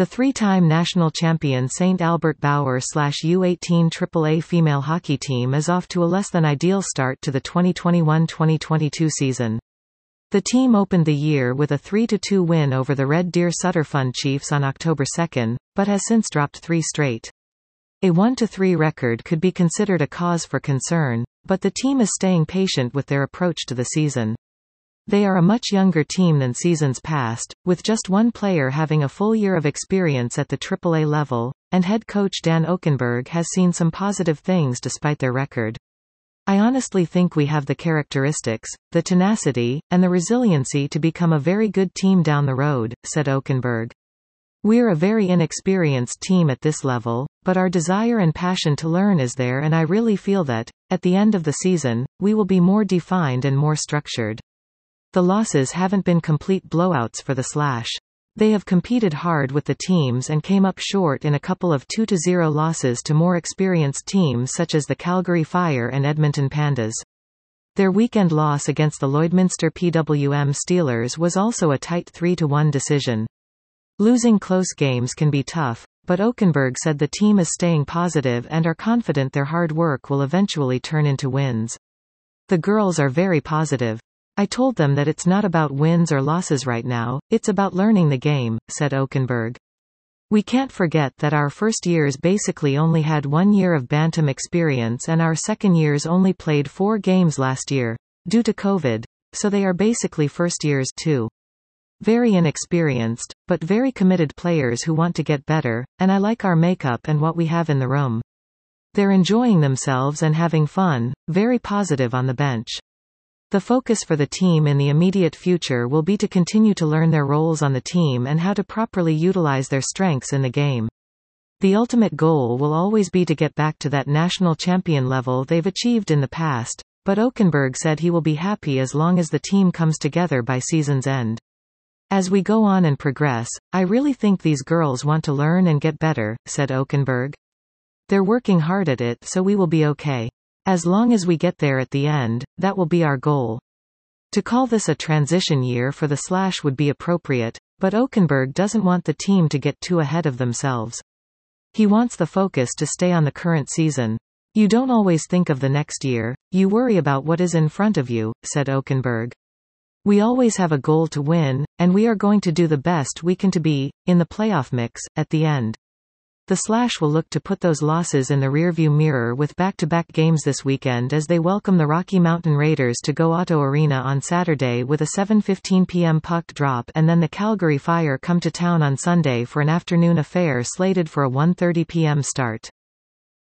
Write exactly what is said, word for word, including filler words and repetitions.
The three-time national champion Saint Albert Bauer U eighteen triple A female hockey team is off to a less than ideal start to the twenty twenty-one twenty twenty-two season. The team opened the year with a three to two win over the Red Deer Sutterfund Chiefs on October second, but has since dropped three straight. A one to three record could be considered a cause for concern, but the team is staying patient with their approach to the season. They are a much younger team than seasons past, with just one player having a full year of experience at the triple A level, and head coach Dan Okenberg has seen some positive things despite their record. I honestly think we have the characteristics, the tenacity, and the resiliency to become a very good team down the road, said Okenberg. We're a very inexperienced team at this level, but our desire and passion to learn is there, and I really feel that, at the end of the season, we will be more defined and more structured. The losses haven't been complete blowouts for the Slash. They have competed hard with the teams and came up short in a couple of two to zero losses to more experienced teams such as the Calgary Fire and Edmonton Pandas. Their weekend loss against the Lloydminster P W M Steelers was also a tight three to one decision. Losing close games can be tough, but Okenberg said the team is staying positive and are confident their hard work will eventually turn into wins. The girls are very positive. I told them that it's not about wins or losses right now, it's about learning the game, said Okenberg. We can't forget that our first years basically only had one year of bantam experience and our second years only played four games last year, due to COVID, so they are basically first years too. Very inexperienced, but very committed players who want to get better, and I like our makeup and what we have in the room. They're enjoying themselves and having fun, very positive on the bench. The focus for the team in the immediate future will be to continue to learn their roles on the team and how to properly utilize their strengths in the game. The ultimate goal will always be to get back to that national champion level they've achieved in the past, but Okenberg said he will be happy as long as the team comes together by season's end. As we go on and progress, I really think these girls want to learn and get better, said Okenberg. They're working hard at it, so we will be okay. As long as we get there at the end, that will be our goal. To call this a transition year for the Slash would be appropriate, but Okenberg doesn't want the team to get too ahead of themselves. He wants the focus to stay on the current season. You don't always think of the next year, you worry about what is in front of you, said Okenberg. We always have a goal to win, and we are going to do the best we can to be, in the playoff mix, at the end. The Slash will look to put those losses in the rearview mirror with back-to-back games this weekend as they welcome the Rocky Mountain Raiders to Go Auto Arena on Saturday with a seven fifteen p m puck drop, and then the Calgary Fire come to town on Sunday for an afternoon affair slated for a one thirty p m start.